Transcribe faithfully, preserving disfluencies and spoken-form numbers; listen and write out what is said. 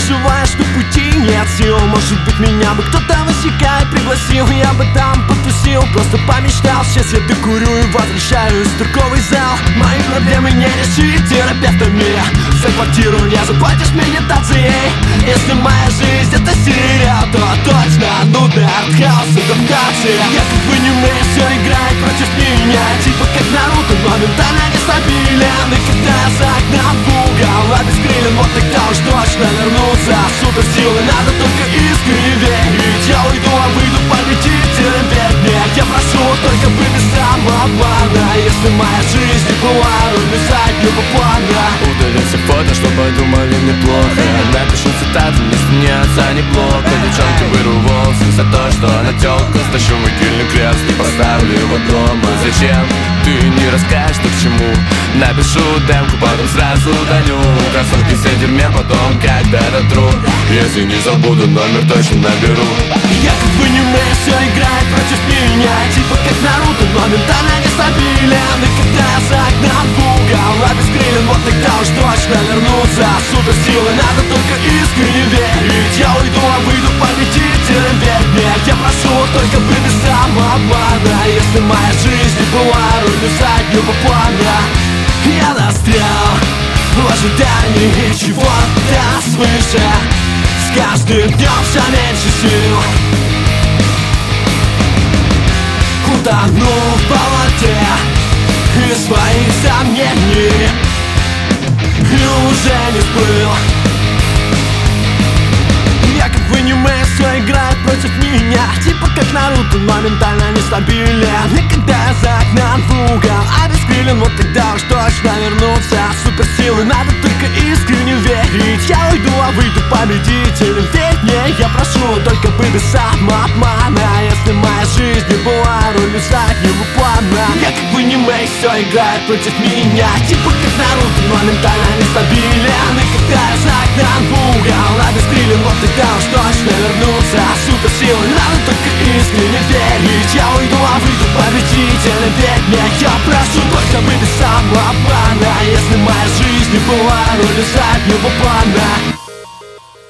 переживаю, что пути нет сил. Может быть, меня бы кто-то высекает пригласил, я бы там потусил, просто помечтал. Сейчас я докурю и возвращаюсь в торговый зал. Мои проблемы не решить терапевтами. За квартиру не заплатишь медитацией. Если моя жизнь это серия, то точно нудный артхаус адаптация. Я как бы не умею, все играет против меня. Типа как Наруто, но ментально нестабилен. И когда я загнан в угол, обескрылен, вот тогда уж точно вернуться. Суперсилы надо только искренне верить. Я уйду, а выйду победителем, верь мне. Я прошу только бы без самообмана. Если моя жизнь не была ролью заднего плана. Удалил все фото, чтобы думали неплохо. Напишу цитату, мне снятся неплохо. Девчонки вырву волосы за то, что она тёлка. Стащу могильный крест и поставлю его дома. Зачем? Ты не расскажешь, что к чему. Напишу демку, потом сразу удалю. Кроссовки все в дерьме, потом когда-то тру. Если не забуду, номер точно наберу. Я как бы не умею, все играет против меня. Типа как Наруто, но ментально нестабилен. И когда я загнан в угол, обескрылен, вот тогда уж точно вернуться. Суперсилы надо только искренне верить. Я уйду, а выйду победителем, верь мне. Я прошу только бы без самообмана. Если моя жизнь не была ролью заднего плана. Я застрял в ожидании чего-то свыше. С каждым днем все меньше сил. Утону в болоте из своих сомнений и уже не всплыл. Я как бы не умею, все играет против меня. Типа как Наруто, но ментально нестабилен. И когда я загнан в угол, обескрылен, вот тогда уж точно вернуться. Суперсилы надо только искренне верить. Я уйду, а выйду победителем, верь мне. Я прошу только бы без самообмана. Если моя жизнь не была ролью заднего плана. Я как бы не мэй, все играет против меня. Типа как Наруто, но ментально нестабилен. И когда я загнан в угол, обескрылен, вот тогда уж точно вернуться. Суперсилы надо только искренне верить. Я уйду, а выйду победителем, верь мне. Я прошу только бы без самообмана. Если моя жизнь не была ролью заднего плана.